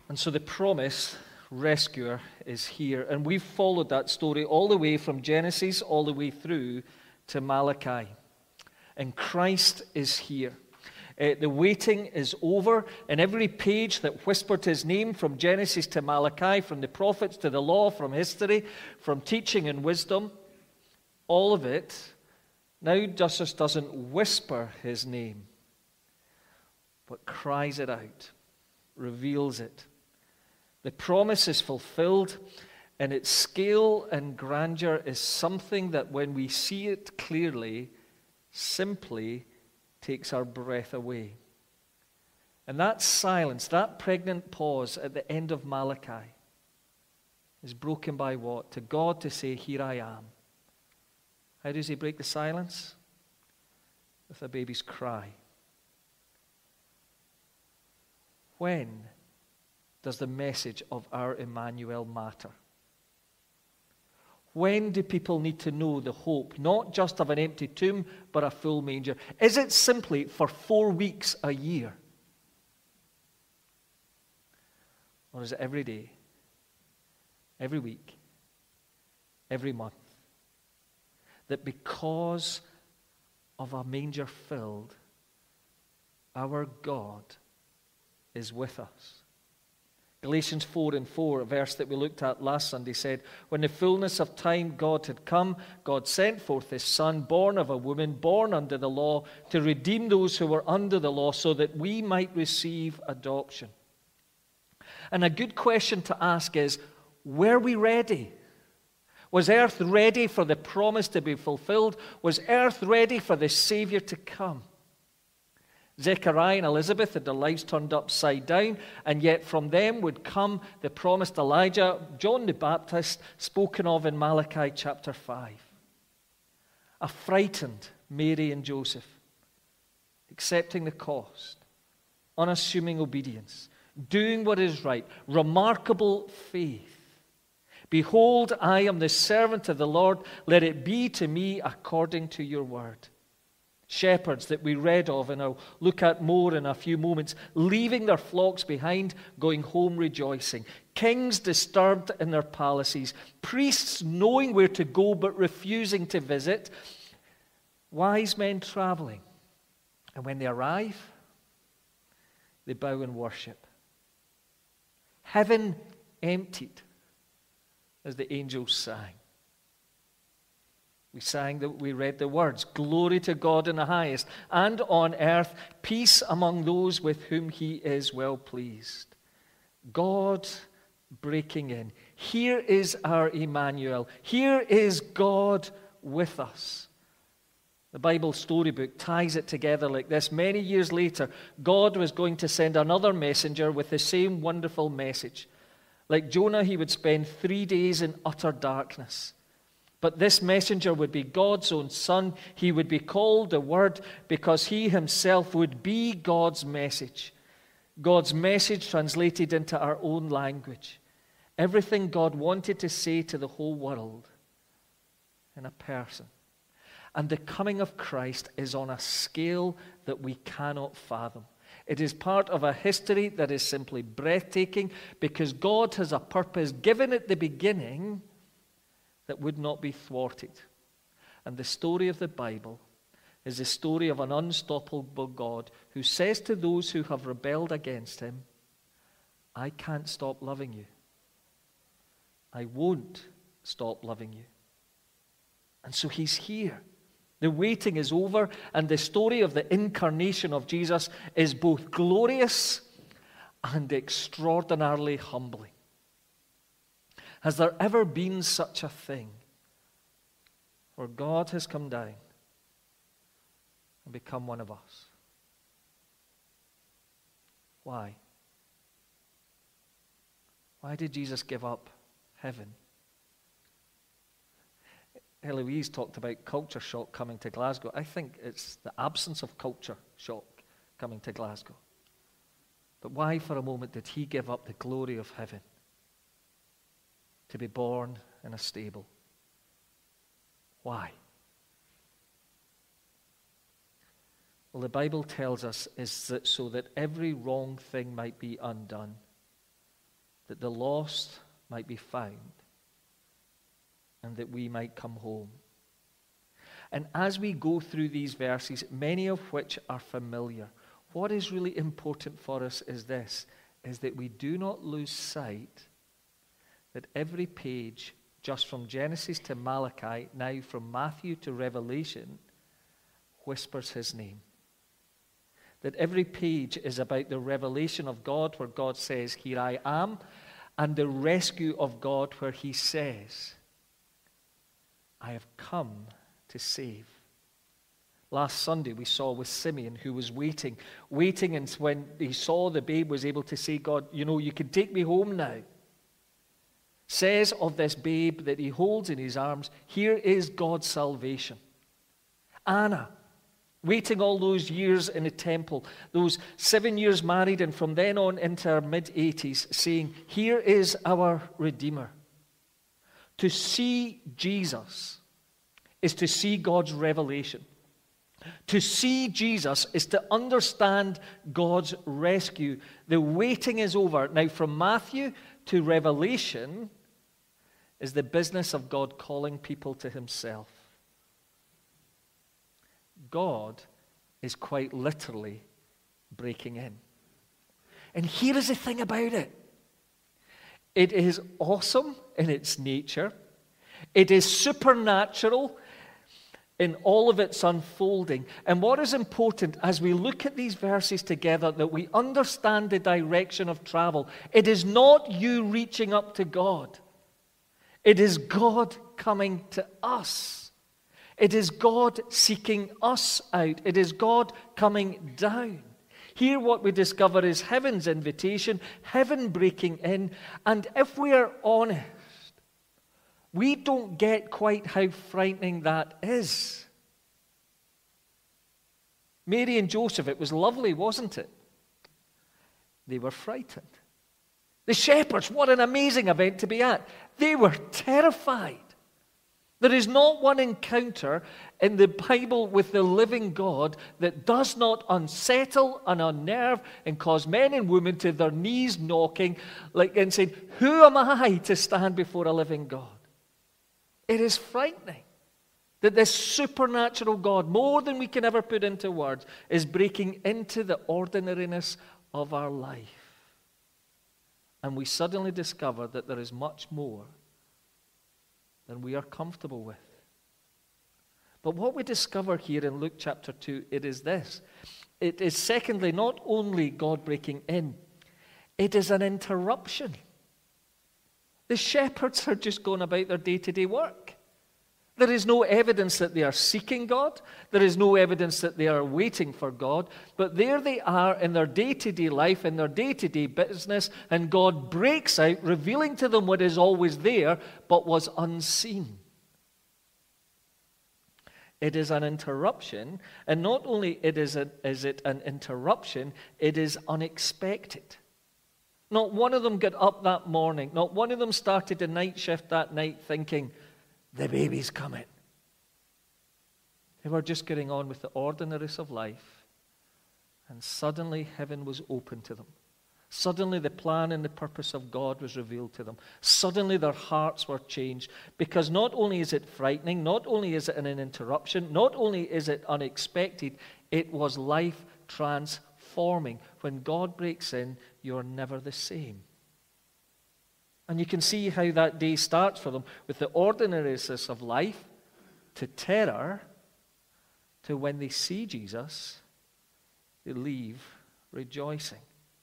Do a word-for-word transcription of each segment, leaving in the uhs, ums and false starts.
And so the promised rescuer is here. And we've followed that story all the way from Genesis all the way through to Malachi. And Christ is here. Uh, the waiting is over, and every page that whispered his name from Genesis to Malachi, from the prophets to the law, from history, from teaching and wisdom, all of it now just doesn't whisper his name, but cries it out, reveals it. The promise is fulfilled, and its scale and grandeur is something that when we see it clearly, simply takes our breath away. And that silence, that pregnant pause at the end of Malachi is broken by what? To God to say, here I am. How does he break the silence? With a baby's cry. When does the message of our Emmanuel matter? When do people need to know the hope, not just of an empty tomb, but a full manger? Is it simply for four weeks a year? Or is it every day, every week, every month? That because of a manger filled, our God is with us. Galatians four and four, a verse that we looked at last Sunday, said, when the fullness of time God had come, God sent forth his Son, born of a woman, born under the law, to redeem those who were under the law, so that we might receive adoption. And a good question to ask is, were we ready? Was earth ready for the promise to be fulfilled? Was earth ready for the Savior to come? Zechariah and Elizabeth had their lives turned upside down, and yet from them would come the promised Elijah, John the Baptist, spoken of in Malachi chapter five. A frightened Mary and Joseph, accepting the cost, unassuming obedience, doing what is right, remarkable faith. Behold, I am the servant of the Lord. Let it be to me according to your word. Shepherds that we read of, and I'll look at more in a few moments, leaving their flocks behind, going home rejoicing. Kings disturbed in their palaces. Priests knowing where to go but refusing to visit. Wise men traveling. And when they arrive, they bow in worship. Heaven emptied as the angels sang. We sang that we read the words, glory to God in the highest, and on earth peace among those with whom he is well pleased. God breaking in. Here is our Emmanuel. Here is God with us. The Bible storybook ties it together like this. Many years later, God was going to send another messenger with the same wonderful message. Like Jonah, he would spend three days in utter darkness. But this messenger would be God's own Son. He would be called the Word because he himself would be God's message. God's message translated into our own language. Everything God wanted to say to the whole world in a person. And the coming of Christ is on a scale that we cannot fathom. It is part of a history that is simply breathtaking because God has a purpose given at the beginning that would not be thwarted. And the story of the Bible is the story of an unstoppable God who says to those who have rebelled against him, I can't stop loving you. I won't stop loving you. And so he's here. The waiting is over, and the story of the incarnation of Jesus is both glorious and extraordinarily humbling. Has there ever been such a thing where God has come down and become one of us? Why? Why did Jesus give up heaven? Eloise talked about culture shock coming to Glasgow. I think it's the absence of culture shock coming to Glasgow. But why for a moment did he give up the glory of heaven to be born in a stable? Why? Well, the Bible tells us is that so that every wrong thing might be undone, that the lost might be found, and that we might come home. And as we go through these verses, many of which are familiar, what is really important for us is this, is that we do not lose sight that every page, just from Genesis to Malachi, now from Matthew to Revelation, whispers his name. That every page is about the revelation of God, where God says, "Here I am," and the rescue of God, where he says, "I have come to save." Last Sunday we saw with Simeon, who was waiting, waiting, and when he saw the babe was able to say, "God, you know, you can take me home now." Says of this babe that he holds in his arms, here is God's salvation. Anna, waiting all those years in the temple, those seven years married, and from then on into her mid-eighties, saying, here is our Redeemer. To see Jesus is to see God's revelation. To see Jesus is to understand God's rescue. The waiting is over. Now, from Matthew to Revelation is the business of God calling people to himself. God is quite literally breaking in. And here is the thing about it. It is awesome in its nature. It is supernatural in all of its unfolding. And what is important as we look at these verses together, that we understand the direction of travel. It is not you reaching up to God. It is God coming to us. It is God seeking us out. It is God coming down. Here what we discover is heaven's invitation, heaven breaking in. And if we are honest, we don't get quite how frightening that is. Mary and Joseph, it was lovely, wasn't it? They were frightened. The shepherds, what an amazing event to be at. They were terrified. There is not one encounter in the Bible with the living God that does not unsettle and unnerve and cause men and women to their knees knocking, like and saying, who am I to stand before a living God? It is frightening that this supernatural God, more than we can ever put into words, is breaking into the ordinariness of our life. And we suddenly discover that there is much more than we are comfortable with. But what we discover here in Luke chapter two, it is this. It is secondly not only God breaking in, it is an interruption. The shepherds are just going about their day-to-day work. There is no evidence that they are seeking God. There is no evidence that they are waiting for God. But there they are in their day-to-day life, in their day-to-day business, and God breaks out, revealing to them what is always there, but was unseen. It is an interruption, and not only it is, a, is it an interruption, it is unexpected. Not one of them got up that morning. Not one of them started a night shift that night thinking, the baby's coming. They were just getting on with the ordinariness of life. And suddenly heaven was open to them. Suddenly the plan and the purpose of God was revealed to them. Suddenly their hearts were changed. Because not only is it frightening, not only is it an interruption, not only is it unexpected, it was life transforming. When God breaks in, you're never the same. And you can see how that day starts for them, with the ordinariness of life to terror, to when they see Jesus, they leave rejoicing.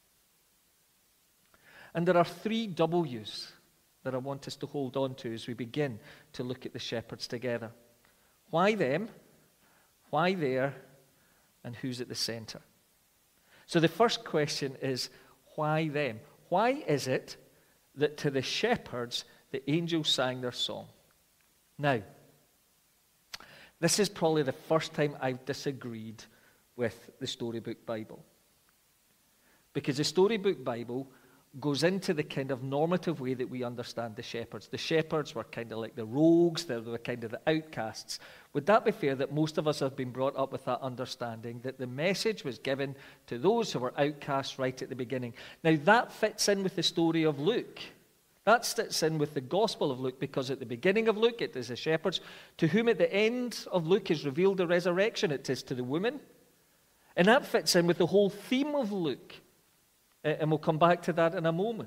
And there are three W's that I want us to hold on to as we begin to look at the shepherds together. Why them? Why there? And who's at the center? So the first question is, why them? Why is it that to the shepherds the angels sang their song? Now, this is probably the first time I've disagreed with the Storybook Bible. Because the Storybook Bible goes into the kind of normative way that we understand the shepherds. The shepherds were kind of like the rogues, they were kind of the outcasts. Would that be fair that most of us have been brought up with that understanding, that the message was given to those who were outcasts right at the beginning? Now that fits in with the story of Luke. That fits in with the Gospel of Luke, because at the beginning of Luke it is the shepherds, to whom at the end of Luke is revealed the resurrection. It is to the woman. And that fits in with the whole theme of Luke. And we'll come back to that in a moment.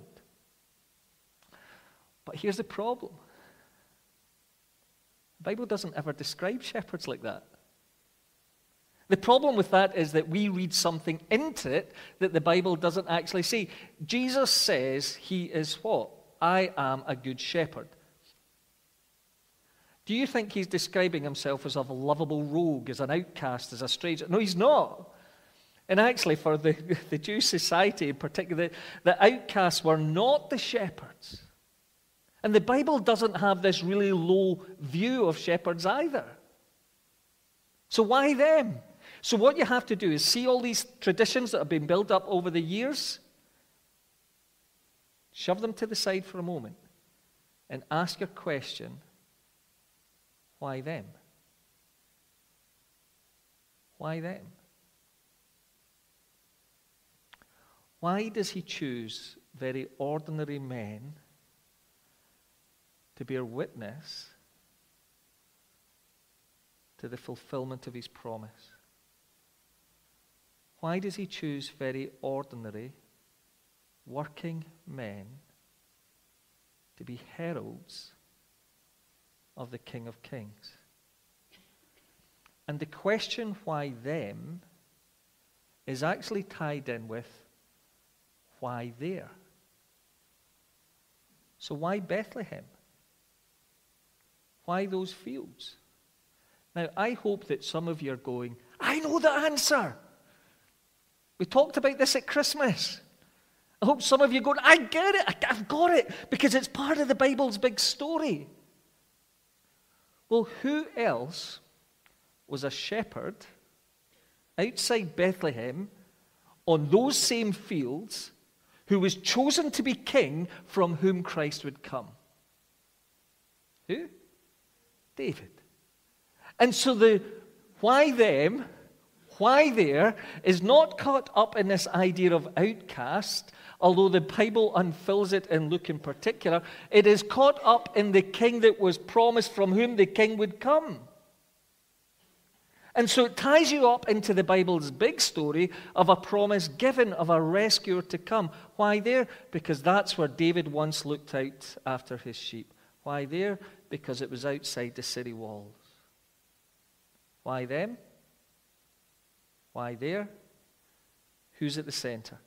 But here's the problem. The Bible doesn't ever describe shepherds like that. The problem with that is that we read something into it that the Bible doesn't actually say. Jesus says he is what? I am a good shepherd. Do you think he's describing himself as a lovable rogue, as an outcast, as a stranger? No, he's not. And actually, for the, the Jewish society in particular, the, the outcasts were not the shepherds. And the Bible doesn't have this really low view of shepherds either. So why them? So what you have to do is see all these traditions that have been built up over the years, shove them to the side for a moment, and ask your question, why them? Why them? Why does he choose very ordinary men to bear witness to the fulfillment of his promise? Why does he choose very ordinary, working men to be heralds of the King of Kings? And the question, why them, is actually tied in with why there? So why Bethlehem? Why those fields? Now, I hope that some of you are going, I know the answer. We talked about this at Christmas. I hope some of you are going, I get it, I've got it, because it's part of the Bible's big story. Well, who else was a shepherd outside Bethlehem on those same fields who was chosen to be king from whom Christ would come? Who? David. And so the why them, why there, is not caught up in this idea of outcast, although the Bible unfills it in Luke in particular. It is caught up in the king that was promised from whom the king would come. And so it ties you up into the Bible's big story of a promise given of a rescuer to come. Why there? Because that's where David once looked out after his sheep. Why there? Because it was outside the city walls. Why them? Why there? Who's at the center?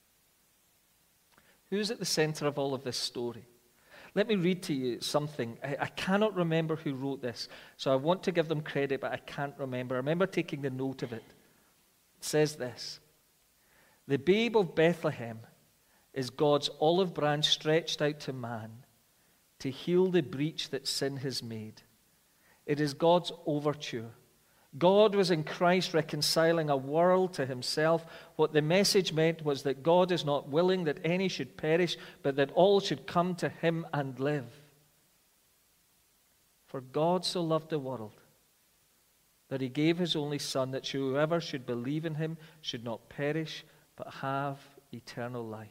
Who's at the center of all of this story? Let me read to you something. I, I cannot remember who wrote this, so I want to give them credit, but I can't remember. I remember taking the note of it. It says this: the babe of Bethlehem is God's olive branch stretched out to man to heal the breach that sin has made. It is God's overture. God was in Christ reconciling a world to himself. What the message meant was that God is not willing that any should perish, but that all should come to him and live. For God so loved the world that he gave his only Son, that whoever should believe in him should not perish, but have eternal life.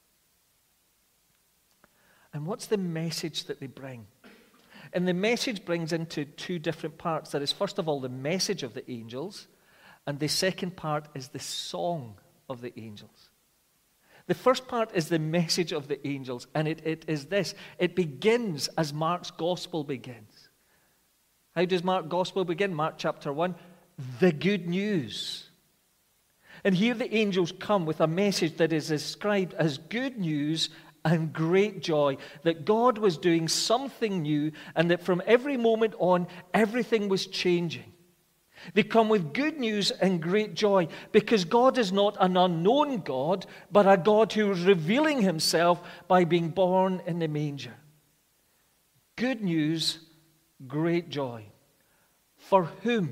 And what's the message that they bring? And the message brings into two different parts. There is, first of all, the message of the angels, and the second part is the song of the angels. The first part is the message of the angels, and it, it is this. It begins as Mark's gospel begins. How does Mark's gospel begin? Mark chapter one, the good news. And here the angels come with a message that is described as good news and great joy, that God was doing something new, and that from every moment on, everything was changing. They come with good news and great joy, because God is not an unknown God, but a God who is revealing himself by being born in the manger. Good news, great joy. For whom?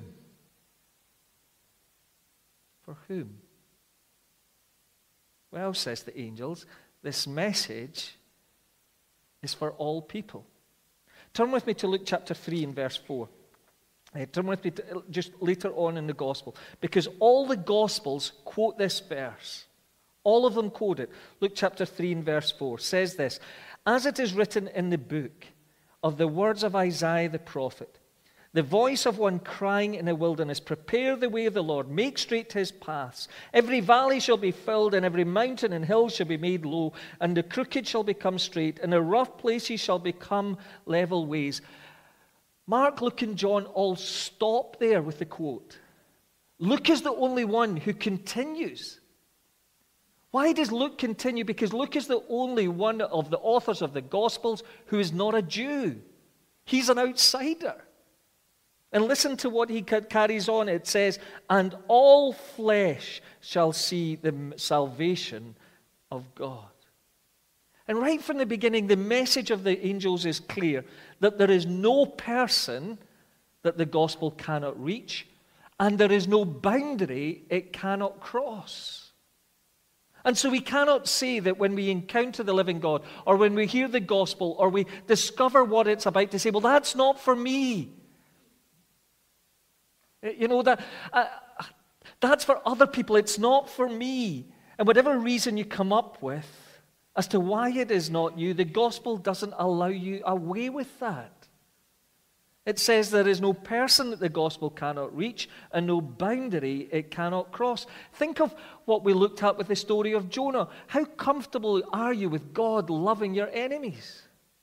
For whom? Well, says the angels, this message is for all people. Turn with me to Luke chapter three and verse four. Uh, turn with me to, just later on in the gospel, because all the gospels quote this verse. All of them quote it. Luke chapter three and verse four says this, "As it is written in the book of the words of Isaiah the prophet, the voice of one crying in the wilderness, prepare the way of the Lord, make straight his paths. Every valley shall be filled, and every mountain and hill shall be made low, and the crooked shall become straight, and the rough places shall become level ways." Mark, Luke, and John all stop there with the quote. Luke is the only one who continues. Why does Luke continue? Because Luke is the only one of the authors of the Gospels who is not a Jew. He's an outsider. And listen to what he carries on. It says, "And all flesh shall see the salvation of God." And right from the beginning, the message of the angels is clear, that there is no person that the gospel cannot reach, and there is no boundary it cannot cross. And so we cannot say that when we encounter the living God, or when we hear the gospel, or we discover what it's about, to say, well, that's not for me. You know, that uh, that's for other people. It's not for me. And whatever reason you come up with as to why it is not you, the gospel doesn't allow you away with that. It says there is no person that the gospel cannot reach and no boundary it cannot cross. Think of what we looked at with the story of Jonah. How comfortable are you with God loving your enemies?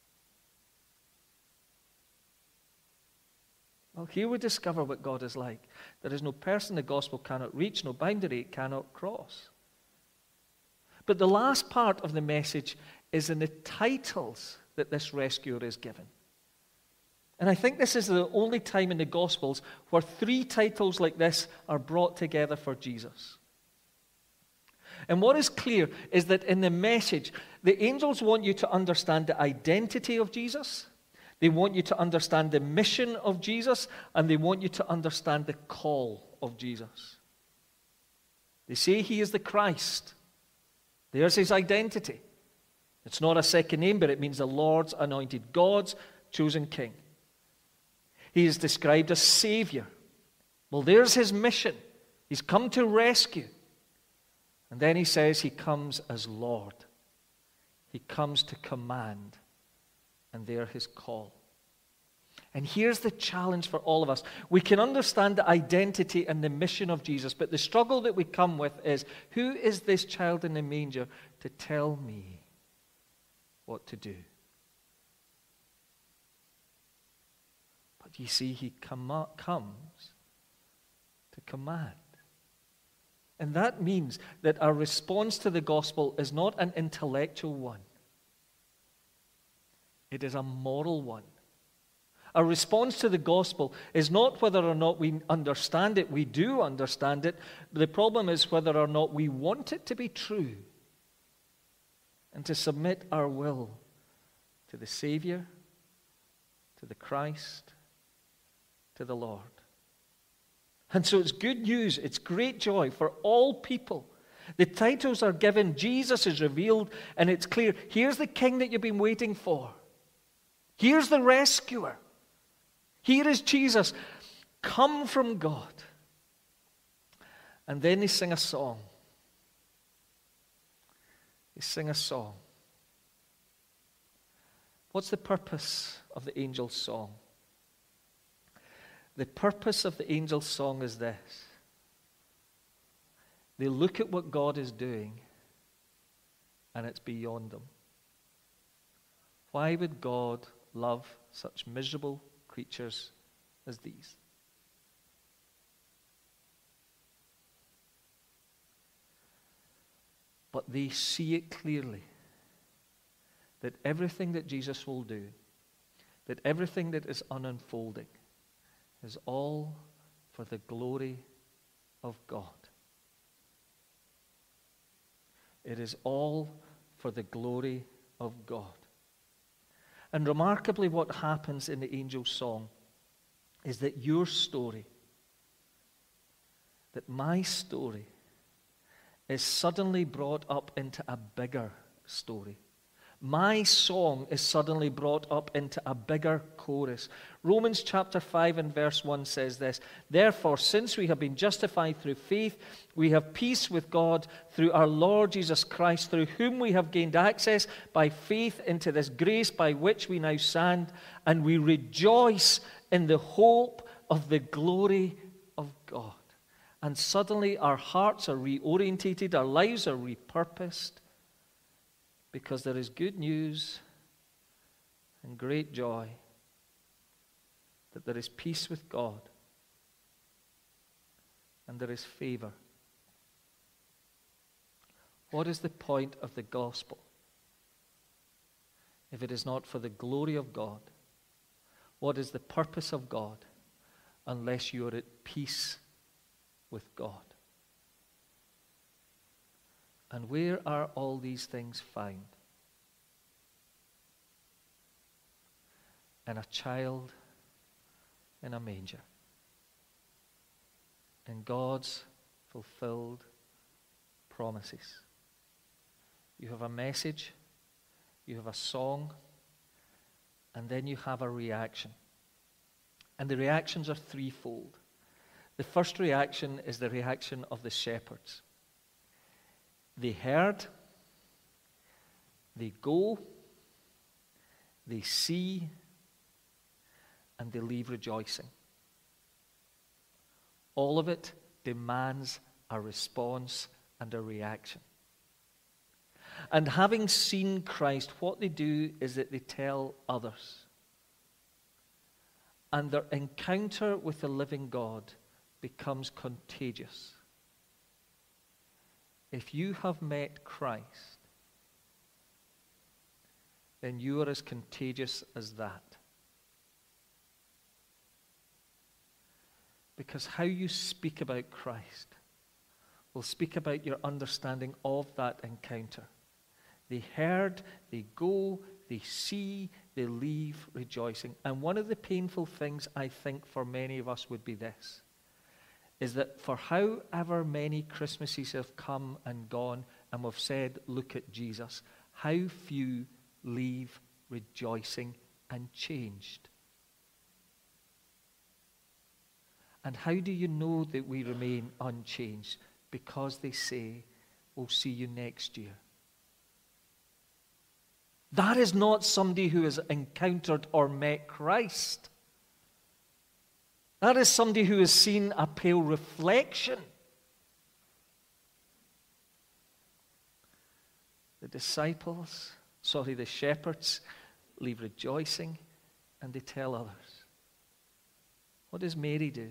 Well, here we discover what God is like. There is no person the gospel cannot reach, no boundary it cannot cross. But the last part of the message is in the titles that this rescuer is given. And I think this is the only time in the Gospels where three titles like this are brought together for Jesus. And what is clear is that in the message, the angels want you to understand the identity of Jesus, they want you to understand the mission of Jesus, and they want you to understand the call of Jesus. They say he is the Christ. There's his identity. It's not a second name, but it means the Lord's anointed, God's chosen king. He is described as Savior. Well, there's his mission. He's come to rescue. And then he says he comes as Lord. He comes to command. And there his call. And here's the challenge for all of us. We can understand the identity and the mission of Jesus, but the struggle that we come with is, who is this child in the manger to tell me what to do? But you see, he com- comes to command. And that means that our response to the gospel is not an intellectual one. It is a moral one. Our response to the gospel is not whether or not we understand it. We do understand it. But the problem is whether or not we want it to be true and to submit our will to the Savior, to the Christ, to the Lord. And so it's good news. It's great joy for all people. The titles are given. Jesus is revealed, and it's clear. Here's the king that you've been waiting for. Here's the rescuer. Here is Jesus, come from God. And then they sing a song. They sing a song. What's the purpose of the angel's song? The purpose of the angel's song is this. They look at what God is doing, and it's beyond them. Why would God love such miserable creatures as these? But they see it clearly, that everything that Jesus will do, that everything that is unfolding, is all for the glory of God. It is all for the glory of God. And remarkably, what happens in the angel's song is that your story, that my story, is suddenly brought up into a bigger story. My song is suddenly brought up into a bigger chorus. Romans chapter five and verse one says this: Therefore, since we have been justified through faith, we have peace with God through our Lord Jesus Christ, through whom we have gained access by faith into this grace by which we now stand, and we rejoice in the hope of the glory of God. And suddenly our hearts are reorientated, our lives are repurposed, because there is good news and great joy that there is peace with God and there is favor. What is the point of the gospel if it is not for the glory of God? What is the purpose of God unless you are at peace with God? And where are all these things found? In a child in a manger. In God's fulfilled promises. You have a message, you have a song, and then you have a reaction. And the reactions are threefold. The first reaction is the reaction of the shepherds. They heard, they go, they see, and they leave rejoicing. All of it demands a response and a reaction. And having seen Christ, what they do is that they tell others. And their encounter with the living God becomes contagious. If you have met Christ, then you are as contagious as that. Because how you speak about Christ will speak about your understanding of that encounter. They heard, they go, they see, they leave rejoicing. And one of the painful things I think for many of us would be this, is that for however many Christmases have come and gone and we've said, look at Jesus, how few leave rejoicing and changed. And how do you know that we remain unchanged? Because they say, we'll see you next year. That is not somebody who has encountered or met Christ. That is somebody who has seen a pale reflection. The disciples, sorry, the shepherds, leave rejoicing and they tell others. What does Mary do?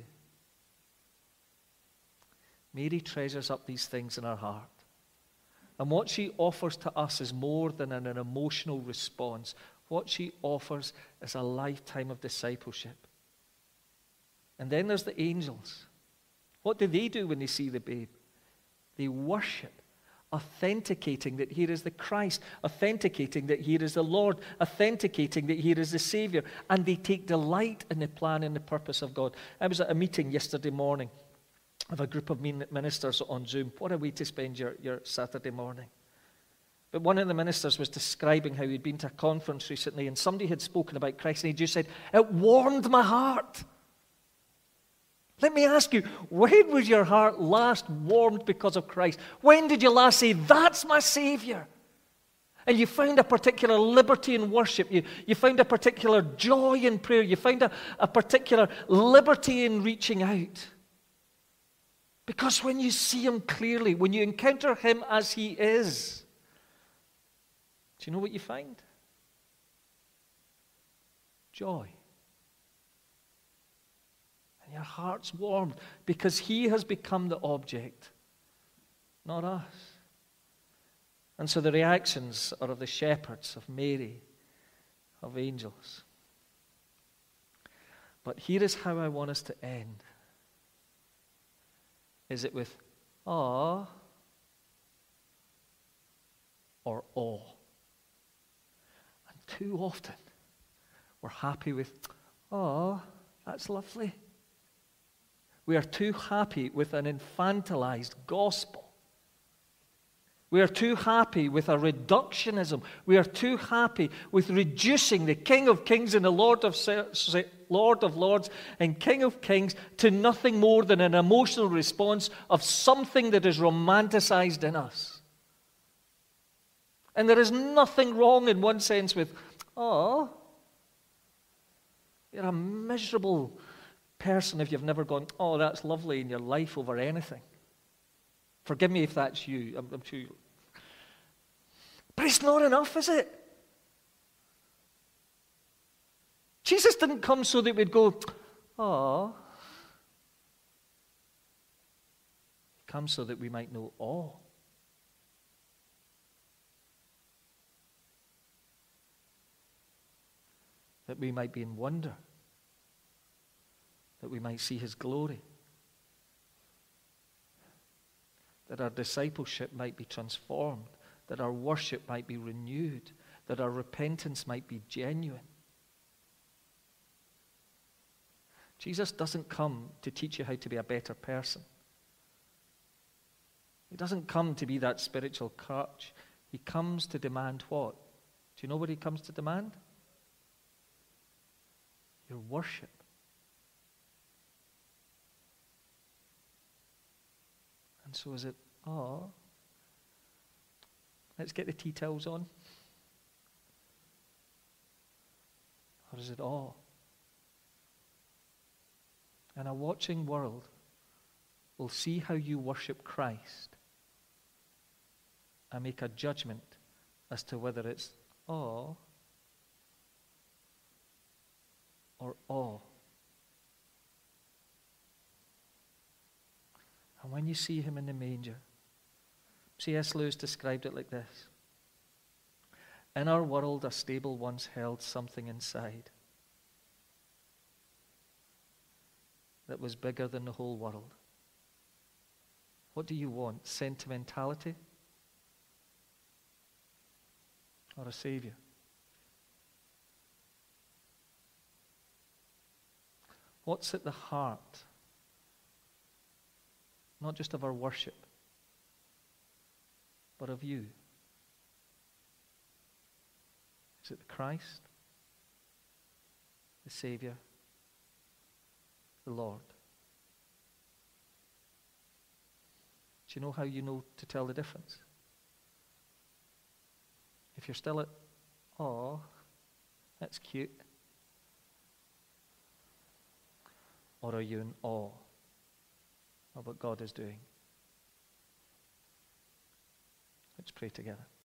Mary treasures up these things in her heart. And what she offers to us is more than an, an emotional response. What she offers is a lifetime of discipleship. And then there's the angels. What do they do when they see the babe? They worship, authenticating that here is the Christ, authenticating that here is the Lord, authenticating that here is the Savior. And they take delight in the plan and the purpose of God. I was at a meeting yesterday morning of a group of ministers on Zoom. What a way to spend your, your Saturday morning. But one of the ministers was describing how he'd been to a conference recently and somebody had spoken about Christ and he just said, it warmed my heart. Let me ask you, when was your heart last warmed because of Christ? When did you last say, that's my Savior? And you found a particular liberty in worship. You, you found a particular joy in prayer. You found a, a particular liberty in reaching out. Because when you see Him clearly, when you encounter Him as He is, do you know what you find? Joy. And your heart's warmed because He has become the object, not us. And so the reactions are of the shepherds, of Mary, of angels. But here is how I want us to end. Is it with awe or awe? And too often we're happy with, oh, that's lovely. We are too happy with an infantilized gospel. We are too happy with a reductionism. We are too happy with reducing the King of Kings and the Lord of, Lord of Lords and King of Kings to nothing more than an emotional response of something that is romanticized in us. And there is nothing wrong in one sense with, oh, you're a miserable person if you've never gone, oh, that's lovely in your life over anything. Forgive me if that's you. I'm, I'm sure. But it's not enough, is it? Jesus didn't come so that we'd go, oh. He comes so that we might know awe. That we might be in wonder. That we might see his glory. That our discipleship might be transformed, that our worship might be renewed, that our repentance might be genuine. Jesus doesn't come to teach you how to be a better person. He doesn't come to be that spiritual crutch. He comes to demand what? Do you know what he comes to demand? Your worship. And so is it, oh, let's get the tea towels on? Or is it all? And a watching world will see how you worship Christ and make a judgment as to whether it's awe or awe. And when you see him in the manger, C S Lewis described it like this. In our world, a stable once held something inside that was bigger than the whole world. What do you want? Sentimentality? Or a Savior? What's at the heart? Not just of our worship, but of you. Is it the Christ, the Savior, the Lord? Do you know how you know to tell the difference? If you're still at, oh, that's cute. Or are you in awe of what God is doing? Let's pray together.